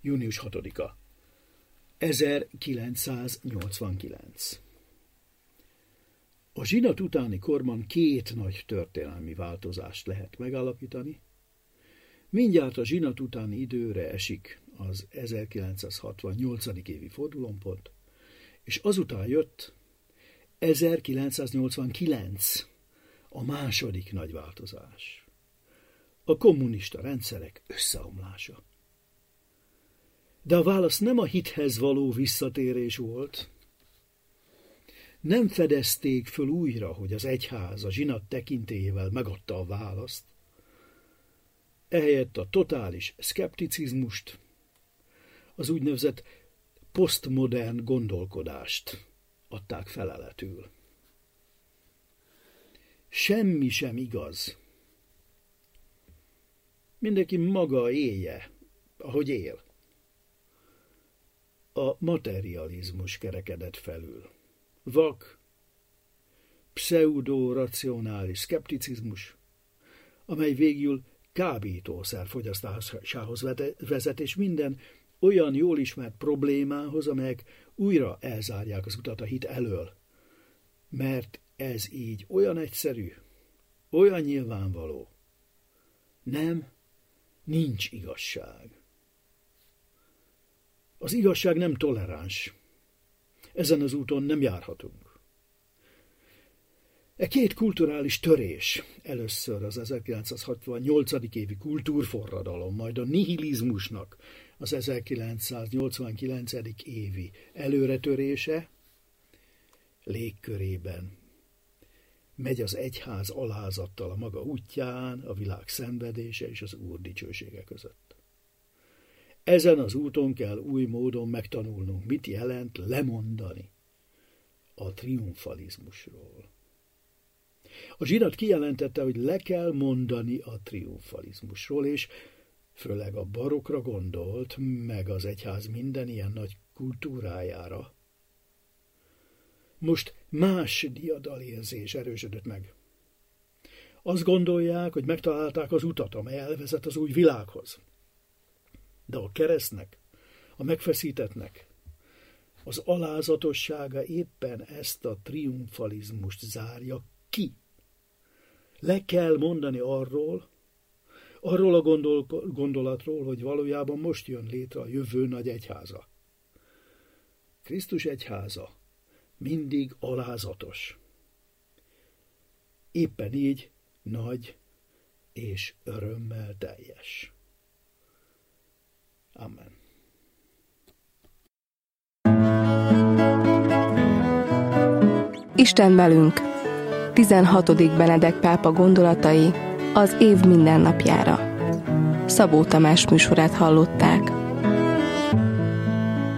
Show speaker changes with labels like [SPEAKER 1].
[SPEAKER 1] Június 6-a. 1989. A zsinat utáni korban 2 nagy történelmi változást lehet megállapítani. Mindjárt a zsinat utáni időre esik az 1968. évi fordulópont, és azután jött 1989, a második nagy változás. A kommunista rendszerek összeomlása. De a válasz nem a hithez való visszatérés volt. Nem fedezték föl újra, hogy az egyház a zsinat tekintélyével megadta a választ. Ehelyett a totális szkepticizmust, az úgynevezett posztmodern gondolkodást adták feleletül. Semmi sem igaz. Mindenki maga élje, ahogy él. A materializmus kerekedett felül. Vak, pseudo-racionális szkepticizmus, amely végül kábítószer fogyasztásához vezet, és minden olyan jól ismert problémához, amelyek újra elzárják az utat a hit elől. Mert ez így olyan egyszerű, olyan nyilvánvaló. Nem, nincs igazság. Az igazság nem toleráns. Ezen az úton nem járhatunk. E 2 kulturális törés, először az 1968. évi kultúrforradalom, majd a nihilizmusnak az 1989. évi előretörése légkörében megy az egyház alázattal a maga útján, a világ szenvedése és az Úr dicsősége között. Ezen az úton kell új módon megtanulnunk, mit jelent lemondani a triumfalizmusról. A zsinat kijelentette, hogy le kell mondani a triumfalizmusról, és főleg a barokra gondolt, meg az egyház minden ilyen nagy kultúrájára. Most más diadalérzés erősödött meg. Azt gondolják, hogy megtalálták az utat, amely elvezet az új világhoz. De a keresztnek, a megfeszítettnek, az alázatossága éppen ezt a triumfalizmust zárja ki. Le kell mondani arról a gondolatról, hogy valójában most jön létre a jövő nagy egyháza. Krisztus egyháza mindig alázatos. Éppen így nagy és örömmel teljes. Amen.
[SPEAKER 2] Isten velünk. 16. Benedek pápa gondolatai az év mindennapjára. Szabó Tamás műsorát hallották.